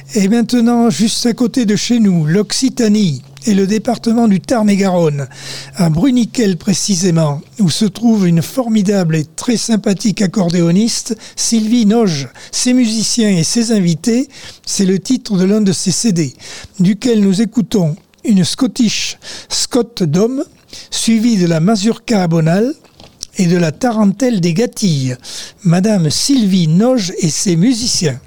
Et maintenant, juste à côté de chez nous, l'Occitanie et le département du Tarn-et-Garonne, à Bruniquel précisément, où se trouve une formidable et très sympathique accordéoniste, Sylvie Noge. Ses musiciens et ses invités, c'est le titre de l'un de ses CD, duquel nous écoutons une Scottish Scott Dom, suivie de la Mazurka à Bonal et de la Tarentelle des Gâtilles. Madame Sylvie Noge et ses musiciens.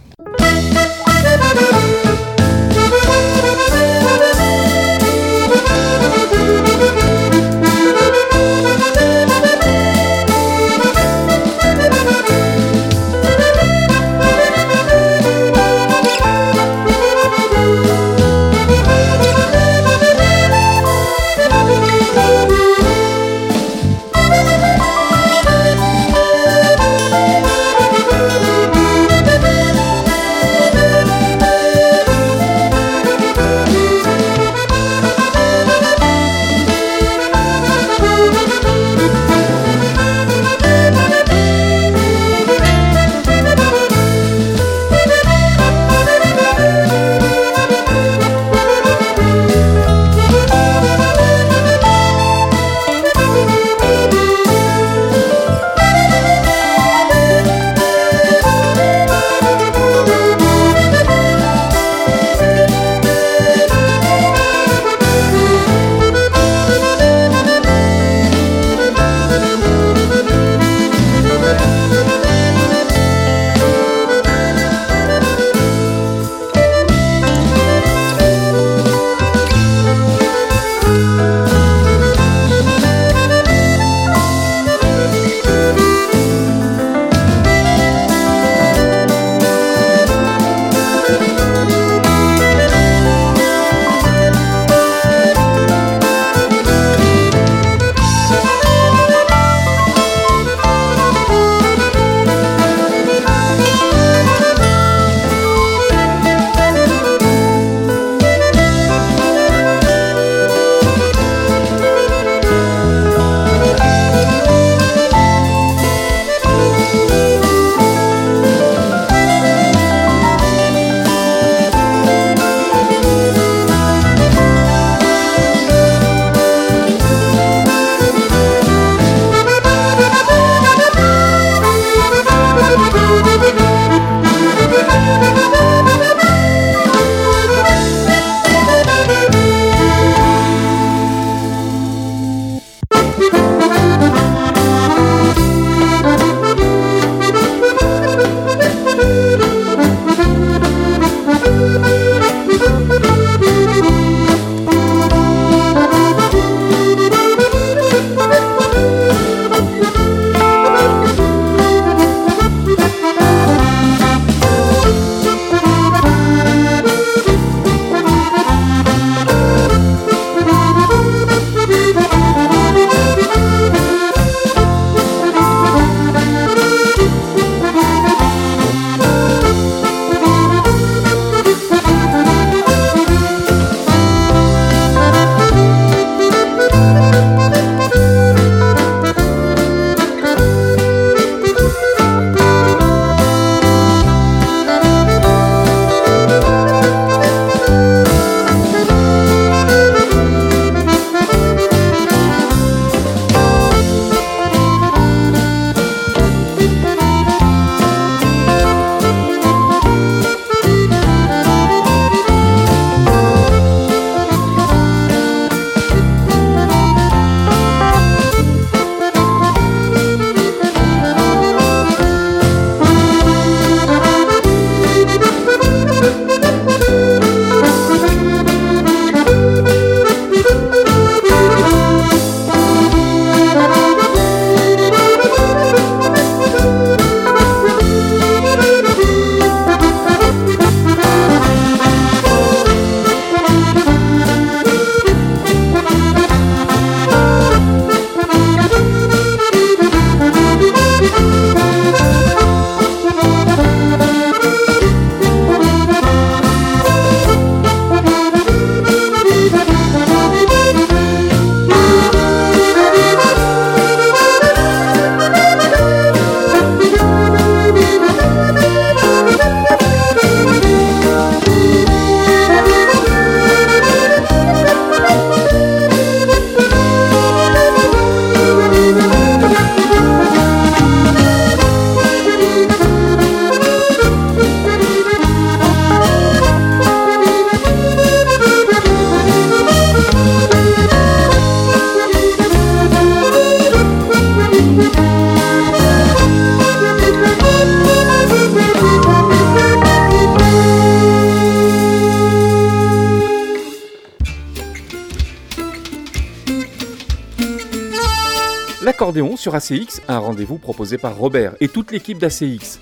Accordéon sur ACX, un rendez-vous proposé par Robert et toute l'équipe d'ACX.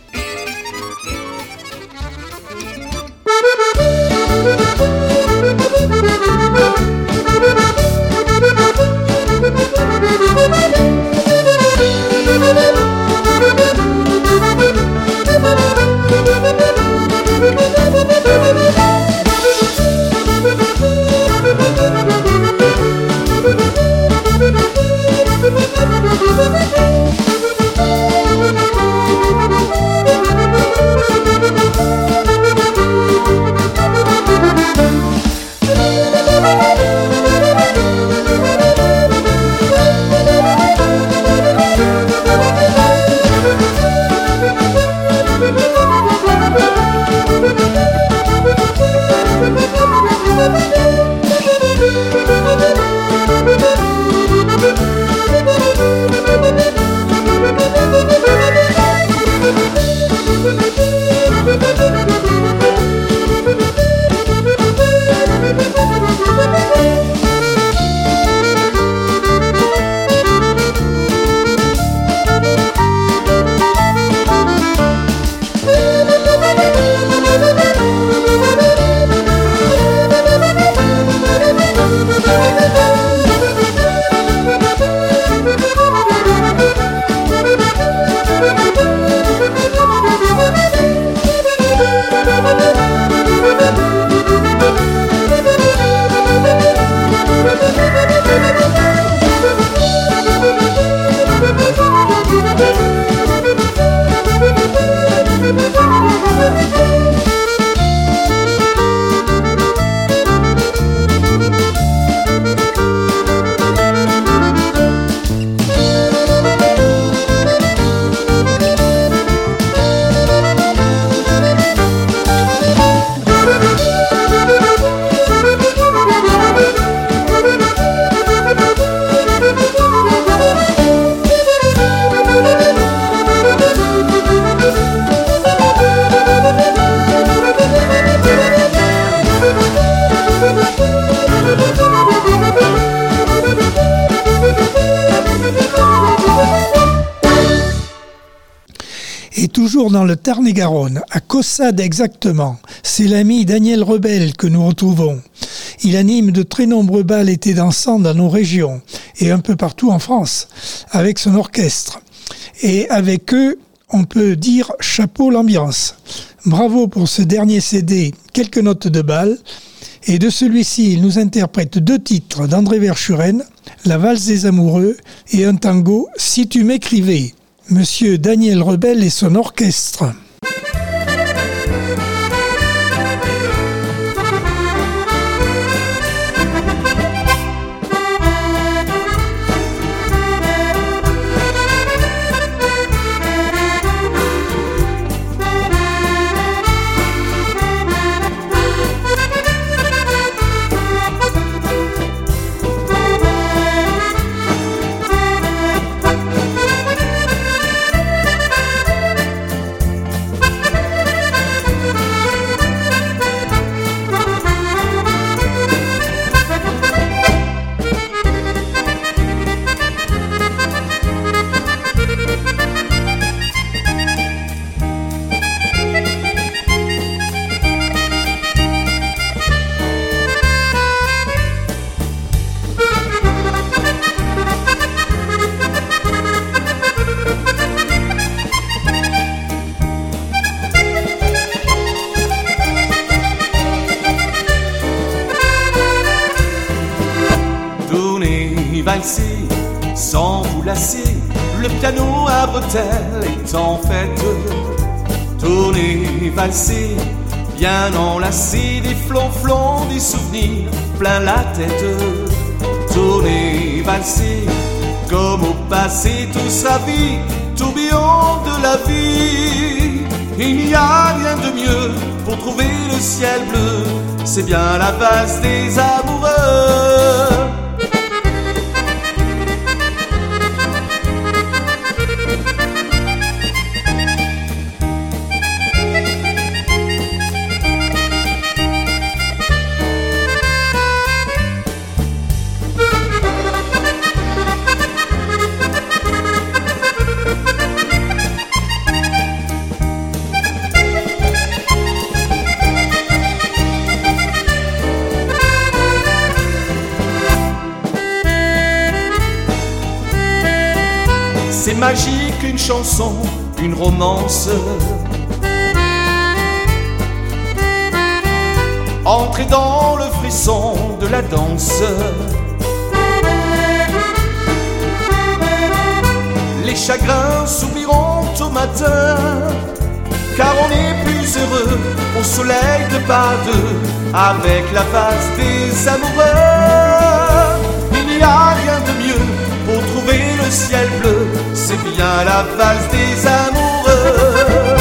Toujours dans le Tarn-et-Garonne, à Caussade exactement, c'est l'ami Daniel Rebel que nous retrouvons. Il anime de très nombreux bals été dansants dans nos régions et un peu partout en France, avec son orchestre. Et avec eux, on peut dire chapeau l'ambiance. Bravo pour ce dernier CD, quelques notes de bal. Et de celui-ci, il nous interprète 2 titres d'André Verschuren, La valse des amoureux et un tango, Si tu m'écrivais. Monsieur Daniel Rebel et son orchestre. Sans vous lasser, le piano à bretelles est en fête. Tournez, valsez, bien enlacez, des flonflons, des souvenirs plein la tête. Tournez, valsez, comme au passé, tout sa vie, tourbillon de la vie. Il n'y a rien de mieux pour trouver le ciel bleu, c'est bien la valse des amoureux. magique, une chanson, une romance. Entrez dans le frisson de la danse. Les chagrins s'oublieront au matin, car on est plus heureux au soleil de pas deux, avec la valse des amoureux. Il n'y a rien de mieux pour trouver le ciel bleu, c'est bien la valse des amoureux.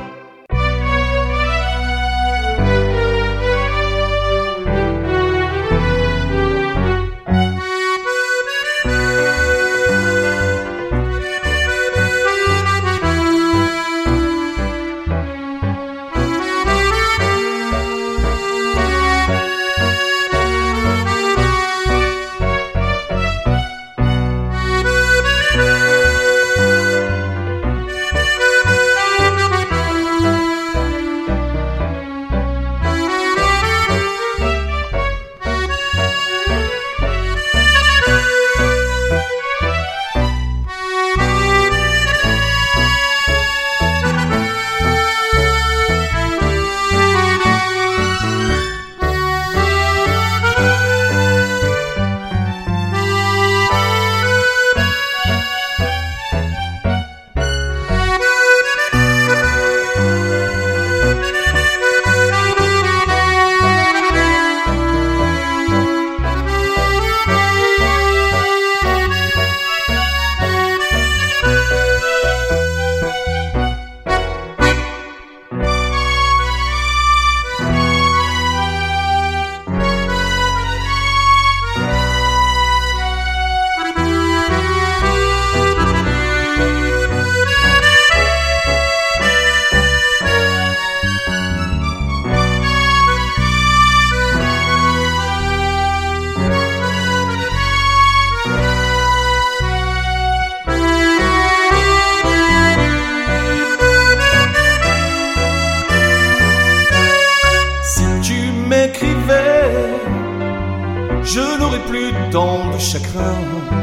Je n'aurai plus tant de chagrin.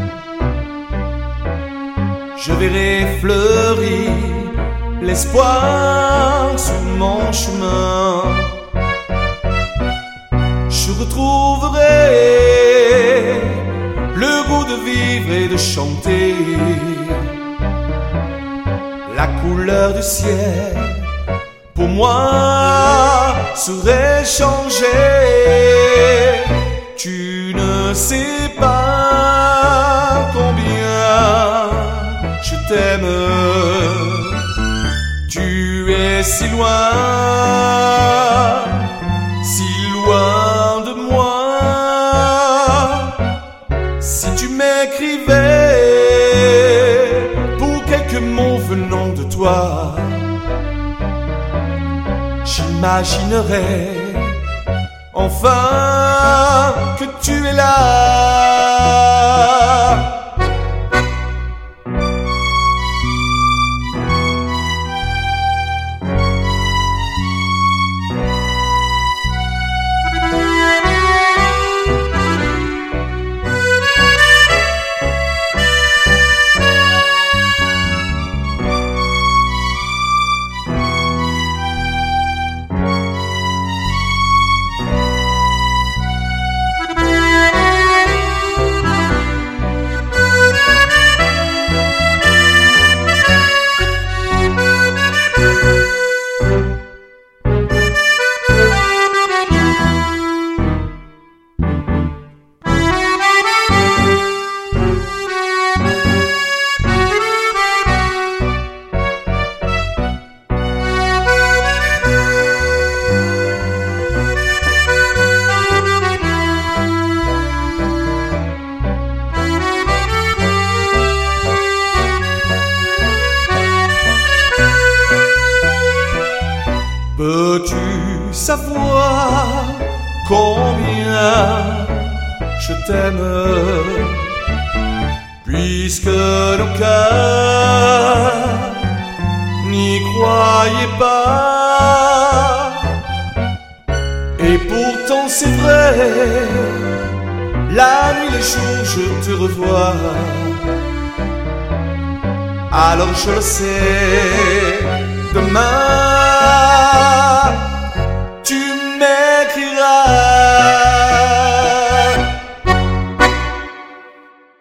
Je verrai fleurir l'espoir sur mon chemin. Je retrouverai le goût de vivre et de chanter, la couleur du ciel pour moi serait changée. Tu ne sais pas combien je t'aime. Tu es si loin de moi. Si tu m'écrivais pour quelques mots venant de toi, j'imaginerais enfin que tu es là. Peux-tu savoir combien je t'aime, puisque nos cœurs n'y croyaient pas? Et pourtant c'est vrai, la nuit, les jours, je te revois. alors je le sais, demain tu m'écriras.